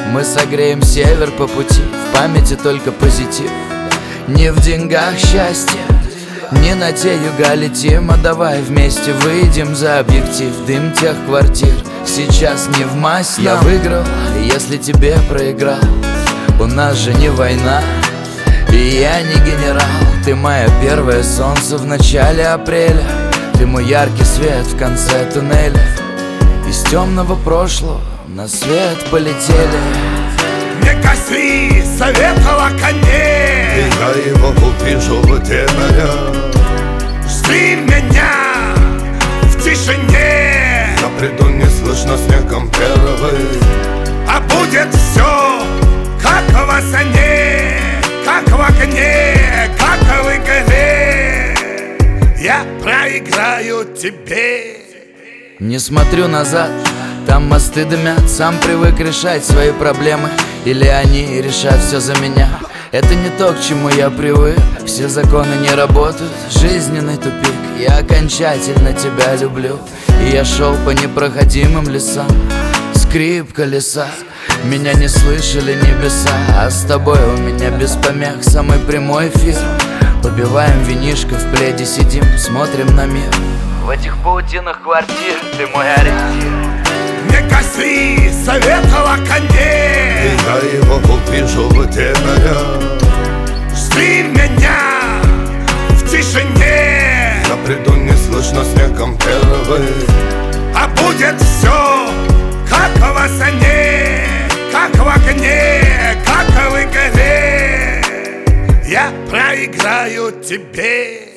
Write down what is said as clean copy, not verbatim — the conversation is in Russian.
Мы согреем север по пути, в памяти только позитив. Не в деньгах счастье, не на те юга летим, а давай вместе выйдем за объектив. Дым тех квартир сейчас не в масть нам. Я выиграл, если тебе проиграл. У нас же не война, и я не генерал. Ты мое первое солнце в начале апреля. Ты мой яркий свет в конце туннеля. Из темного прошлого на свет полетели. Не коси советова коней, я его увижу в темноте. жди меня в тишине. Я приду, не слышно снегом первый. А будет все, как во сне, как в огне, как в игре. Я проиграю тебе. Не смотрю назад, там мосты дымят. Сам привык решать свои проблемы, или они решат все за меня. Это не то, к чему я привык. Все законы не работают, жизненный тупик. Я окончательно тебя люблю, и я шел по непроходимым лесам. Скрип колеса, меня не слышали небеса. А с тобой у меня без помех самый прямой эфир. Побиваем винишко, в пледе сидим, смотрим на мир. В этих паутинах квартир ты мой ориентир. Не коси советова коней, Я его увижу в темноте. жди меня в тишине. Я приду, не слышно снегом первый. А будет все, как во сне, как в огне, как в игре. Я проиграю тебе.